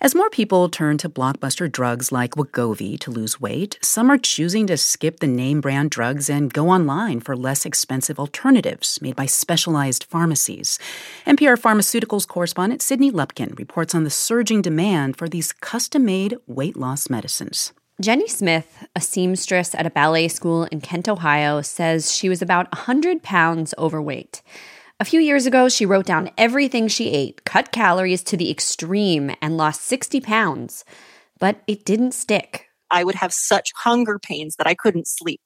As more people turn to blockbuster drugs like Wegovy to lose weight, some are choosing to skip the name brand drugs and go online for less expensive alternatives made by specialized pharmacies. NPR Pharmaceuticals correspondent Sydney Lupkin reports on the surging demand for these custom-made weight loss medicines. Jenny Smith, a seamstress at a ballet school in Kent, Ohio, says she was about 100 pounds overweight. A few years ago, she wrote down everything she ate, cut calories to the extreme, and lost 60 pounds. But it didn't stick. I would have such hunger pains that I couldn't sleep.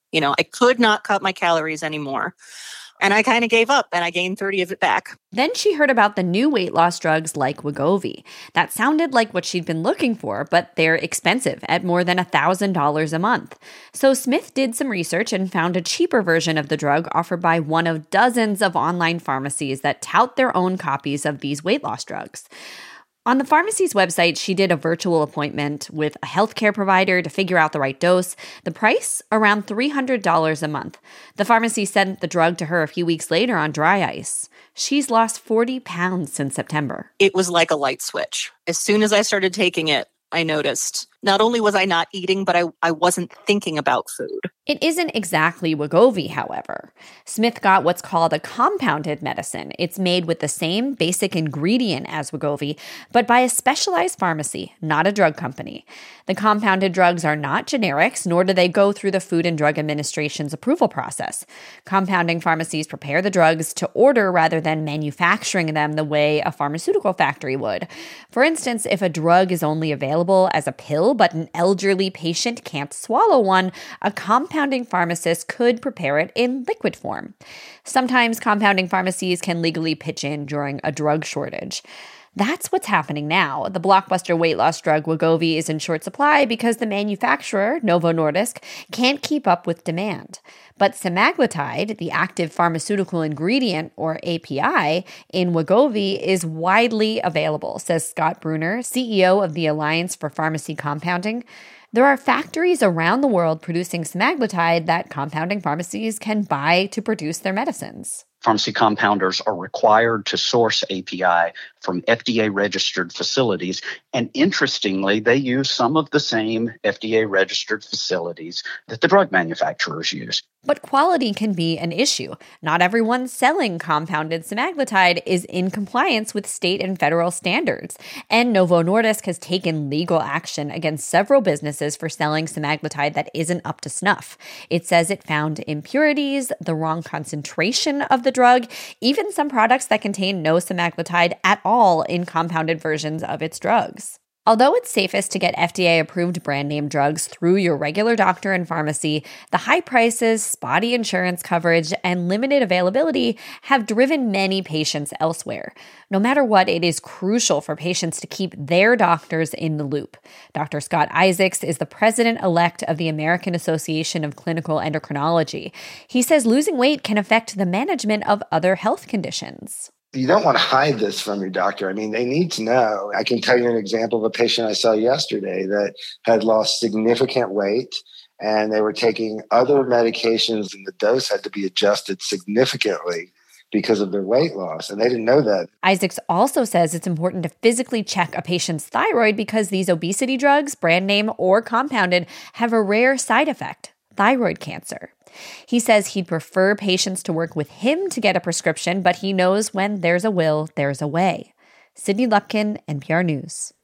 I could not cut my calories anymore. And I kind of gave up, and I gained 30 of it back. Then she heard about the new weight loss drugs like Wegovy. That sounded like what she'd been looking for, but they're expensive at more than $1,000 a month. So Smith did some research and found a cheaper version of the drug offered by one of dozens of online pharmacies that tout their own copies of these weight loss drugs. On the pharmacy's website, she did a virtual appointment with a healthcare provider to figure out the right dose. The price, around $300 a month. The pharmacy sent the drug to her a few weeks later on dry ice. She's lost 40 pounds since September. It was like a light switch. As soon as I started taking it, I noticed not only was I not eating, but I wasn't thinking about food. It isn't exactly Wegovy, however. Smith got what's called a compounded medicine. It's made with the same basic ingredient as Wegovy, but by a specialized pharmacy, not a drug company. The compounded drugs are not generics, nor do they go through the Food and Drug Administration's approval process. Compounding pharmacies prepare the drugs to order rather than manufacturing them the way a pharmaceutical factory would. For instance, if a drug is only available as a pill, but an elderly patient can't swallow one, a compounding pharmacist could prepare it in liquid form. Sometimes compounding pharmacies can legally pitch in during a drug shortage. That's what's happening now. The blockbuster weight loss drug Wegovy is in short supply because the manufacturer, Novo Nordisk, can't keep up with demand. But semaglutide, the active pharmaceutical ingredient, or API, in Wegovy is widely available, says Scott Bruner, CEO of the Alliance for Pharmacy Compounding. There are factories around the world producing semaglutide that compounding pharmacies can buy to produce their medicines. Pharmacy compounders are required to source API from FDA-registered facilities. And interestingly, they use some of the same FDA-registered facilities that the drug manufacturers use. But quality can be an issue. Not everyone selling compounded semaglutide is in compliance with state and federal standards. And Novo Nordisk has taken legal action against several businesses for selling semaglutide that isn't up to snuff. It says it found impurities, the wrong concentration of the drug, even some products that contain no semaglutide at all in compounded versions of its drugs. Although it's safest to get FDA-approved brand name drugs through your regular doctor and pharmacy, the high prices, spotty insurance coverage, and limited availability have driven many patients elsewhere. No matter what, it is crucial for patients to keep their doctors in the loop. Dr. Scott Isaacs is the president-elect of the American Association of Clinical Endocrinology. He says losing weight can affect the management of other health conditions. You don't want to hide this from your doctor. I mean, they need to know. I can tell you an example of a patient I saw yesterday that had lost significant weight, and they were taking other medications, and the dose had to be adjusted significantly because of their weight loss, and they didn't know that. Isaacs also says it's important to physically check a patient's thyroid because these obesity drugs, brand name or compounded, have a rare side effect: thyroid cancer. He says he'd prefer patients to work with him to get a prescription, but he knows when there's a will, there's a way. Sydney Lupkin, NPR News.